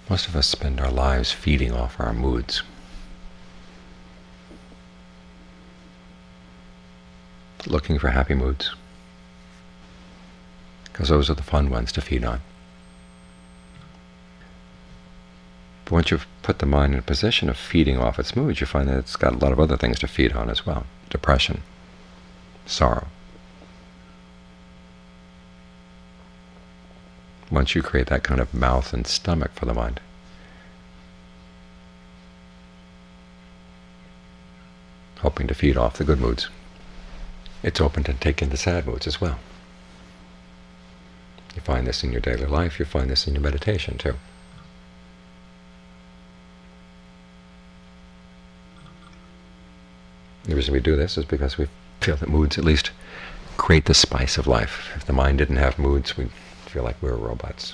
Most of us spend our lives feeding off our moods. Looking for happy moods, because those are the fun ones to feed on. But once you've put the mind in a position of feeding off its moods, you find that it's got a lot of other things to feed on as well. Depression, sorrow. Once you create that kind of mouth and stomach for the mind, hoping to feed off the good moods, it's open to take in the sad moods as well. You find this in your daily life, you find this in your meditation too. The reason we do this is because we feel that moods at least create the spice of life. If the mind didn't have moods, we'd feel like we were robots.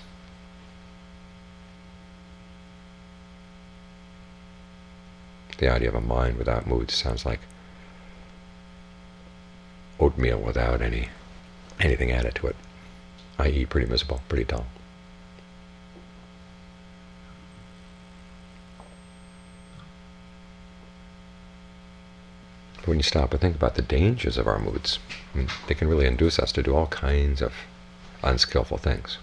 The idea of a mind without moods sounds like oatmeal without anything added to it, i.e. pretty miserable, pretty dull. But when you stop and think about the dangers of our moods, they can really induce us to do all kinds of unskillful things.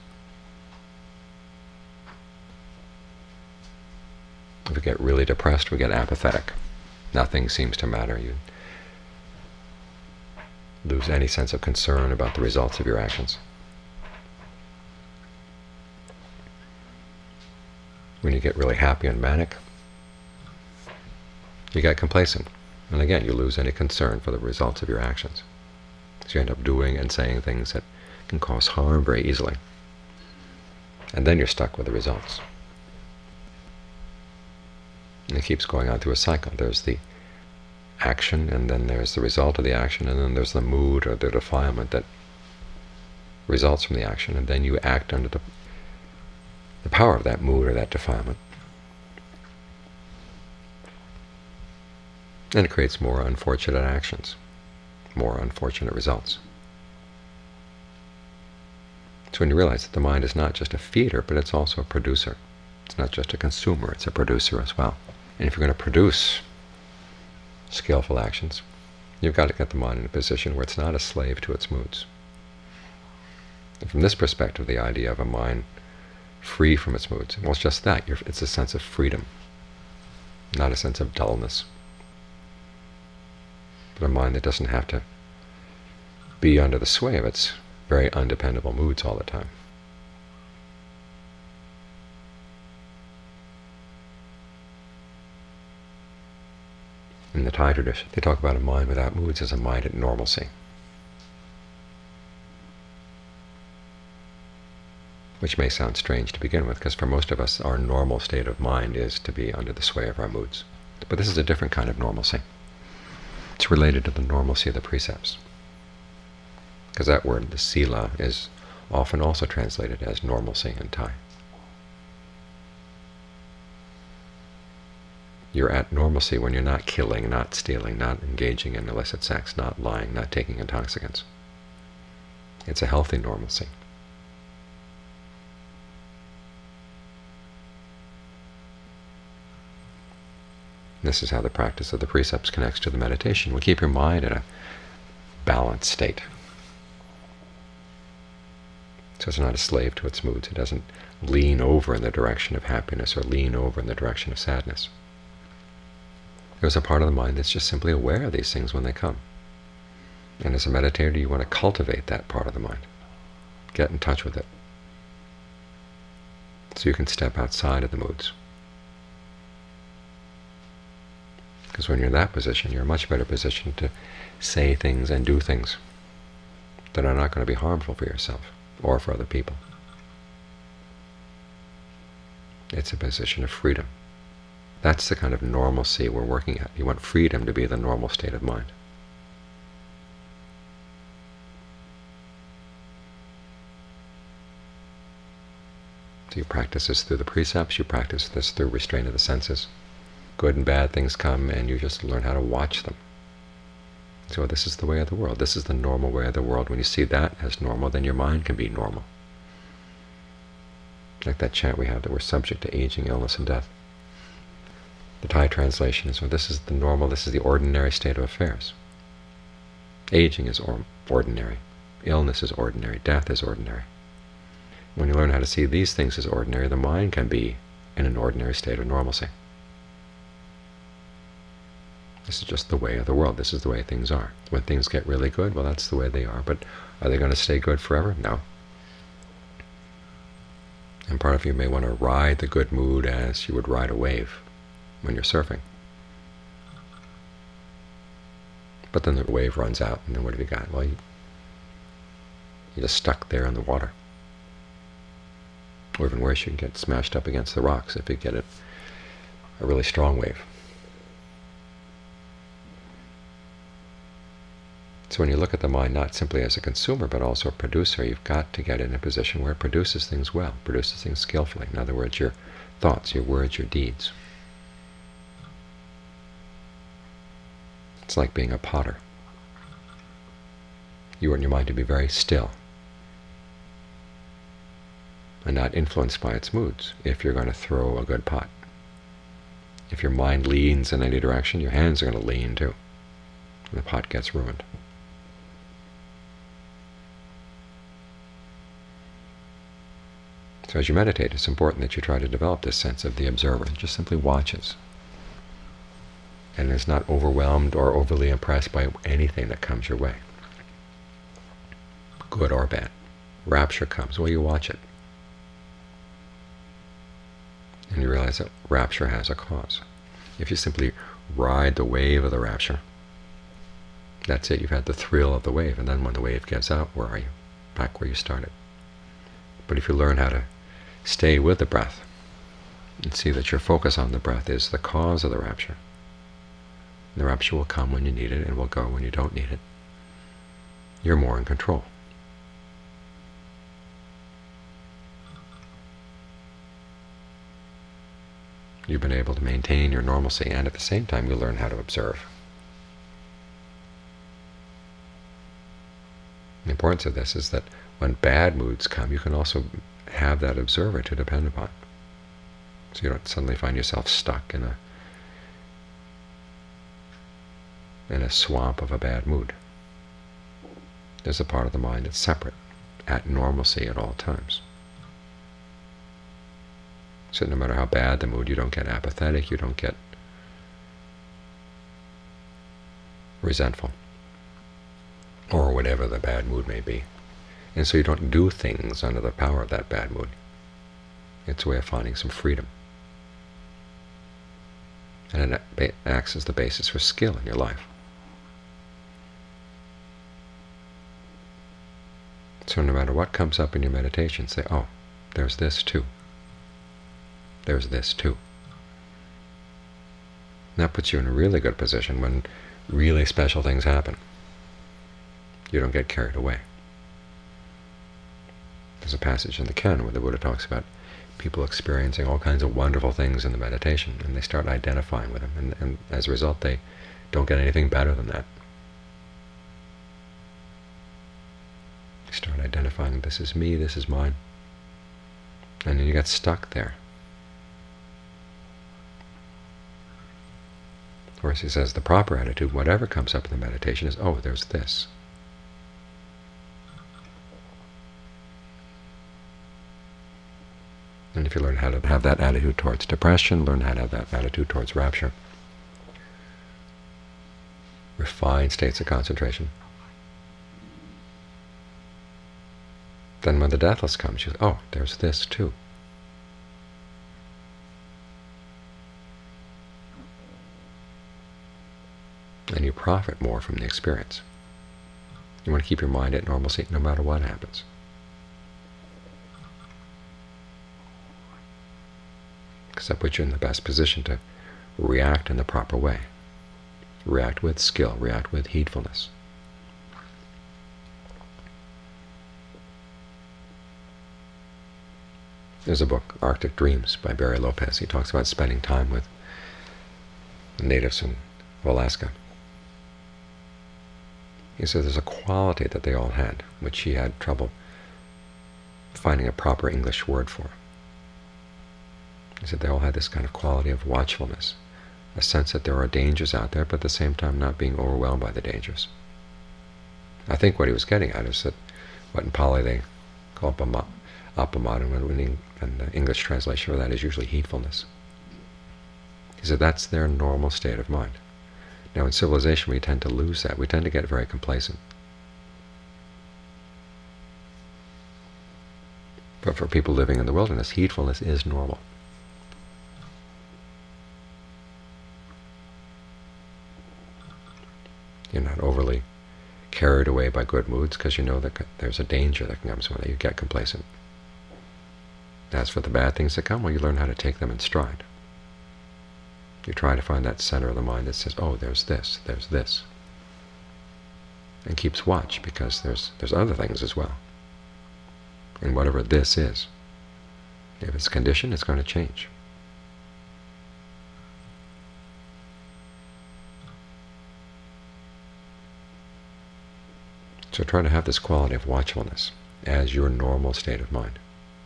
If we get really depressed, we get apathetic. Nothing seems to matter. You lose any sense of concern about the results of your actions. When you get really happy and manic, you get complacent. And again, you lose any concern for the results of your actions. So you end up doing and saying things that can cause harm very easily. And then you're stuck with the results. And it keeps going on through a cycle. There's the action, and then there's the result of the action, and then there's the mood or the defilement that results from the action, and then you act under the power of that mood or that defilement. And it creates more unfortunate actions, more unfortunate results. So when you realize that the mind is not just a feeder, but it's also a producer. It's not just a consumer, it's a producer as well. And if you're going to produce skillful actions, you've got to get the mind in a position where it's not a slave to its moods. And from this perspective, the idea of a mind free from its moods, well, it's just that. It's a sense of freedom, not a sense of dullness. But a mind that doesn't have to be under the sway of its very undependable moods all the time. In the Thai tradition, they talk about a mind without moods as a mind at normalcy, which may sound strange to begin with, because for most of us, our normal state of mind is to be under the sway of our moods. But this is a different kind of normalcy. It's related to the normalcy of the precepts, because that word, the sila, is often also translated as normalcy in Thai. You're at normalcy when you're not killing, not stealing, not engaging in illicit sex, not lying, not taking intoxicants. It's a healthy normalcy. This is how the practice of the precepts connects to the meditation. We keep your mind in a balanced state. So it's not a slave to its moods. It doesn't lean over in the direction of happiness or lean over in the direction of sadness. There's a part of the mind that's just simply aware of these things when they come. And as a meditator, you want to cultivate that part of the mind. Get in touch with it, so you can step outside of the moods. Because when you're in that position, you're in a much better position to say things and do things that are not going to be harmful for yourself or for other people. It's a position of freedom. That's the kind of normalcy we're working at. You want freedom to be the normal state of mind. So you practice this through the precepts, you practice this through restraint of the senses. Good and bad things come, and you just learn how to watch them. So this is the way of the world. This is the normal way of the world. When you see that as normal, then your mind can be normal. Like that chant we have that we're subject to aging, illness, and death. The Thai translation is, well, this is the normal, this is the ordinary state of affairs. Aging is ordinary. Illness is ordinary. Death is ordinary. When you learn how to see these things as ordinary, the mind can be in an ordinary state of normalcy. This is just the way of the world. This is the way things are. When things get really good, well, that's the way they are. But are they going to stay good forever? No. And part of you may want to ride the good mood as you would ride a wave when you're surfing. But then the wave runs out, and then what have you got? Well, you're just stuck there in the water. Or even worse, you can get smashed up against the rocks if you get a really strong wave. So when you look at the mind not simply as a consumer, but also a producer, you've got to get in a position where it produces things well, produces things skillfully. In other words, your thoughts, your words, your deeds. It's like being a potter. You want your mind to be very still and not influenced by its moods if you're going to throw a good pot. If your mind leans in any direction, your hands are going to lean too, and the pot gets ruined. So as you meditate, it's important that you try to develop this sense of the observer. It just simply watches and is not overwhelmed or overly impressed by anything that comes your way, good or bad. Rapture comes, well, you watch it. And you realize that rapture has a cause. If you simply ride the wave of the rapture, that's it. You've had the thrill of the wave, and then when the wave gives out, where are you? Back where you started. But if you learn how to stay with the breath and see that your focus on the breath is the cause of the rapture, the rapture will come when you need it and will go when you don't need it, you're more in control. You've been able to maintain your normalcy, and at the same time you learn how to observe. The importance of this is that when bad moods come, you can also have that observer to depend upon. So you don't suddenly find yourself stuck in a swamp of a bad mood. There's a part of the mind that's separate, at normalcy at all times. So no matter how bad the mood, you don't get apathetic, you don't get resentful, or whatever the bad mood may be. And so you don't do things under the power of that bad mood. It's a way of finding some freedom. And it acts as the basis for skill in your life. So no matter what comes up in your meditation, say, oh, there's this too. There's this too. And that puts you in a really good position when really special things happen. You don't get carried away. There's a passage in the Ken where the Buddha talks about people experiencing all kinds of wonderful things in the meditation, and they start identifying with them, and as a result they don't get anything better than that. You start identifying, this is me, this is mine, and then you get stuck there. Of course, he says the proper attitude, whatever comes up in the meditation, is, oh, there's this. And if you learn how to have that attitude towards depression, learn how to have that attitude towards rapture, refined states of concentration, then when the deathless comes, you say, oh, there's this too. And you profit more from the experience. You want to keep your mind at normalcy no matter what happens. Because that puts you in the best position to react in the proper way. React with skill, react with heedfulness. There's a book, Arctic Dreams, by Barry Lopez. He talks about spending time with the natives of Alaska. He says there's a quality that they all had, which he had trouble finding a proper English word for. He said they all had this kind of quality of watchfulness, a sense that there are dangers out there, but at the same time not being overwhelmed by the dangers. I think what he was getting at is that what in Pali they call appamada, and the English translation for that is usually heedfulness. He said that's their normal state of mind. Now in civilization we tend to lose that. We tend to get very complacent. But for people living in the wilderness, heedfulness is normal. You're not overly carried away by good moods because you know that there's a danger that comes when you get complacent. As for the bad things that come, well, you learn how to take them in stride. You try to find that center of the mind that says, oh, there's this, and keeps watch, because there's other things as well. And whatever this is, if it's conditioned, it's going to change. So try to have this quality of watchfulness as your normal state of mind.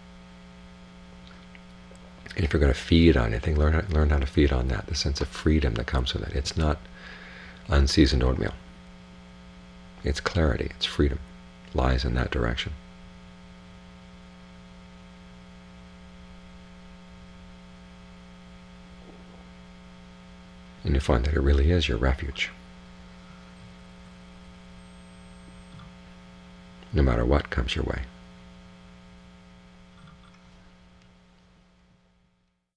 And if you're going to feed on anything, learn how to feed on that, the sense of freedom that comes with it. It's not unseasoned oatmeal. It's clarity, it's freedom, lies in that direction. And you find that it really is your refuge. No matter what comes your way.